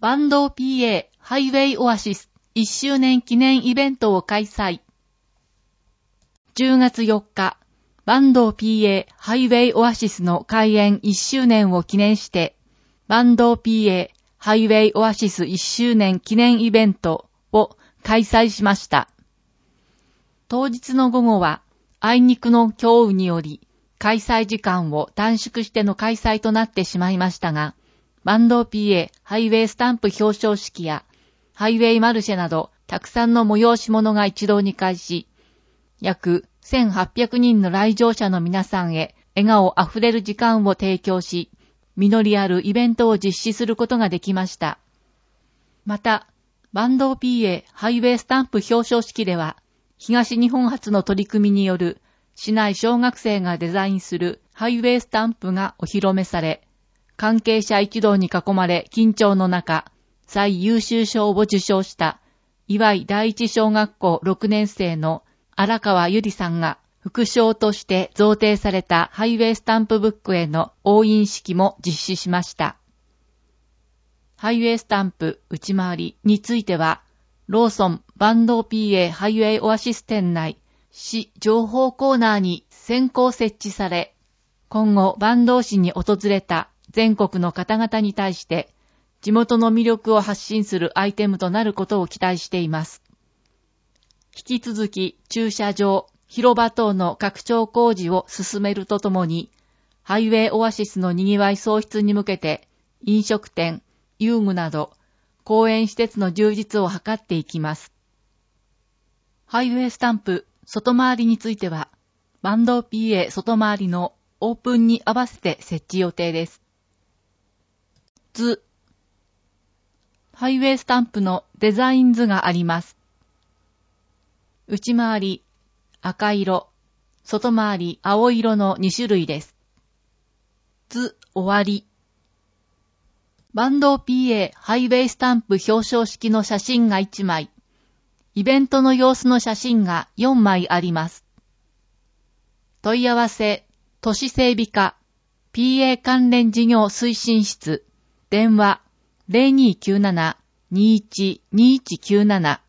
バンド PA ハイウェイオアシス1周年記念イベントを開催。10月4日、バンド PA ハイウェイオアシスの開園1周年を記念して、バンド PA ハイウェイオアシス1周年記念イベントを開催しました。当日の午後は、あいにくの強雨により、開催時間を短縮しての開催となってしまいましたが、バンド PA ハイウェイスタンプ表彰式や、ハイウェイマルシェなど、たくさんの催し物が一堂に会し、約1800人の来場者の皆さんへ笑顔あふれる時間を提供し、実りあるイベントを実施することができました。また、バンド PA ハイウェイスタンプ表彰式では、東日本初の取り組みによる市内小学生がデザインするハイウェイスタンプがお披露目され、関係者一同に囲まれ緊張の中、最優秀賞を受賞した岩井第一小学校6年生の荒川ゆりさんが副賞として贈呈されたハイウェイスタンプブックへの押印式も実施しました。ハイウェイスタンプ内回りについては、ローソンバンド PA ハイウェイオアシス店内市情報コーナーに先行設置され、今後バンド市に訪れた全国の方々に対して地元の魅力を発信するアイテムとなることを期待しています。引き続き駐車場、広場等の拡張工事を進めるとともに、ハイウェイオアシスの賑わい創出に向けて、飲食店、遊具など、公園施設の充実を図っていきます。ハイウェイスタンプ外回りについては、バンド PA 外回りのオープンに合わせて設置予定です。図。ハイウェイスタンプのデザイン図があります。内回り、赤色、外回り、青色の2種類です。図、終わり。バンド PA ハイウェイスタンプ表彰式の写真が1枚、イベントの様子の写真が4枚あります。問い合わせ、都市整備課、PA 関連事業推進室、電話、0297-21-2197